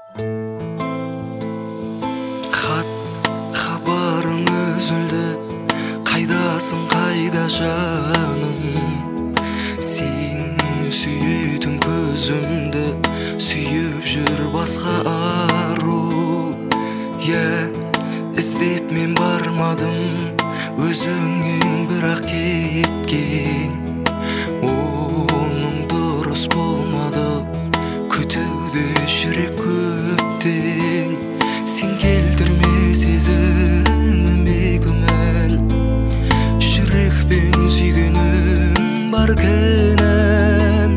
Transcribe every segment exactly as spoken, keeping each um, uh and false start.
Хат хабарың үзілді, қайдасың қайда жаным? Сен сүйетін көзімді сүйіп жүр басқа ару. Я іздеп мен бармадым, өзіңнен бірақ кеткен. Оның дұрыс болмады, күтуде жүрек көптен. Сен келтірме сезіміме күмән, жүрекпен сүйгенім бар кінәм.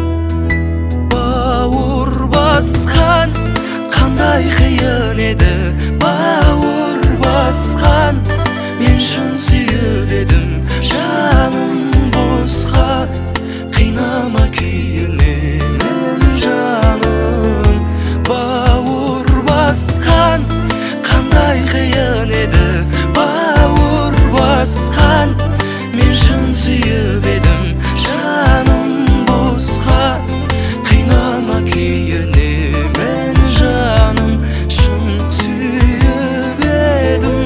Бауыр басқан қандай қиын еді, бауыр басқан. Мен шын сүйіп едім, жаным босқа. Қинама күйінемін жаным. Бауыр басқан қандай қиын еді, бауыр басқан. Мен шын сүйіп едім, жаным босқа. Қинама күйінемін жаным, шын сүйіп едім.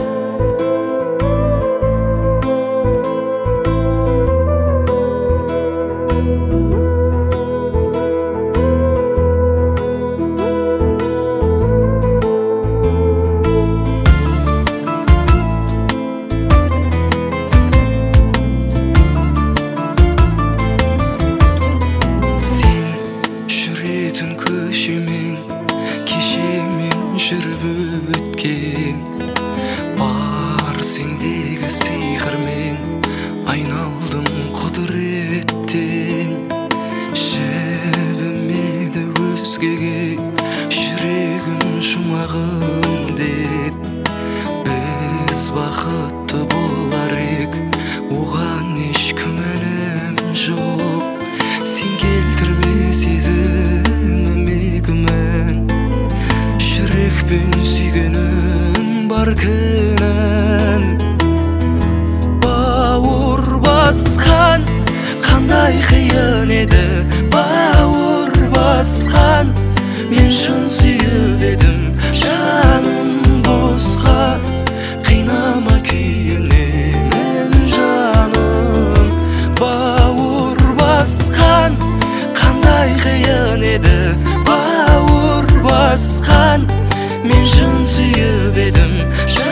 Көшемен кешемен жүріп өткен, бар сендегі сиқырмен айналдым құдыреттен. Жібімеді өзгеге жүрегім жұмағым деп. Біз бақытты болар ек, оған еш күмәнім жоқ. Сен келтірме сезіміме күмән, жүрекпен сүйгенім бар кінәм. Бауыр басқан қандай қиын еді, бауыр басқан. Мен шын сүйіп едім, жаным босқа. Қинама күйінемін жаным. Бауыр басқан қандай қиын еді, бауыр басқан. Мен шын сүйіп едім.